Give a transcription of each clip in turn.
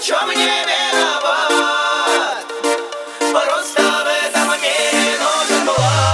в чем не виноват. Просто в этом мире нужен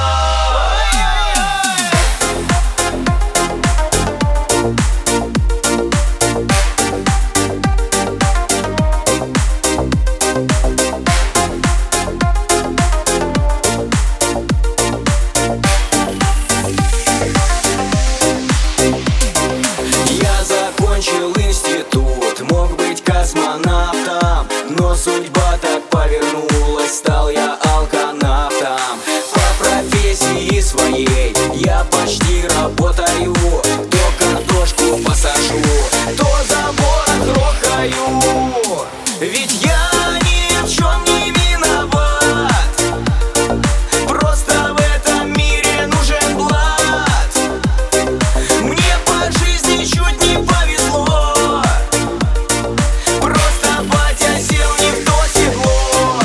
Я закончил институт, мог быть космонавтом, но судьба так повернулась, стал я алканавтом. По профессии своей я почти работаю, то картошку посажу, то забор грохаю. Ведь я ни в чем не виноват, просто в этом мире нужен блат. Мне по жизни чуть не повезло, просто батя сел не в то седло.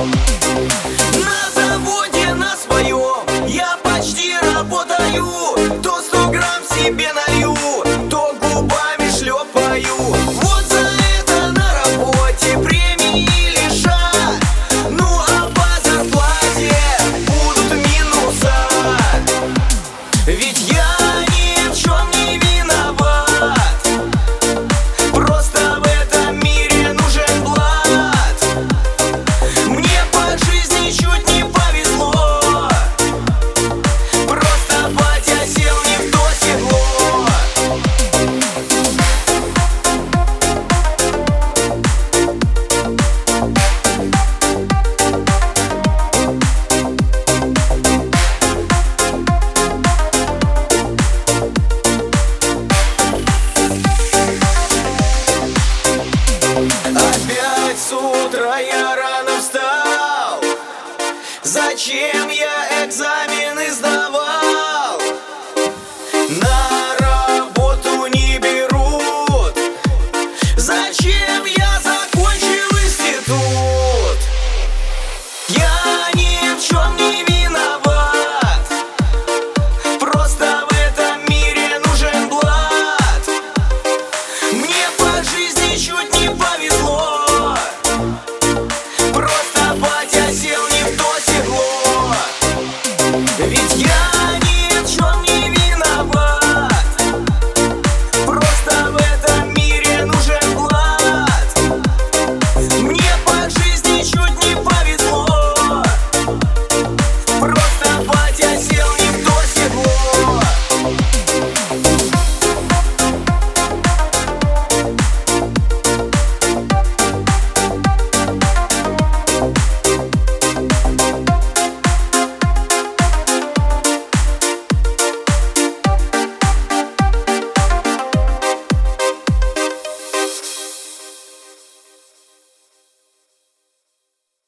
На заводе на своем я почти работаю, то 100 грамм себе налью, то губами шлепаю. Вот за это на работе премии лишат, ну а по зарплате будут минуса. Ведь я ни в чем не виноват, просто в этом мире нужен блат. Мне по жизни чуть не повезло, просто батя сел не в то седло. Опять с утра я рано встал. Зачем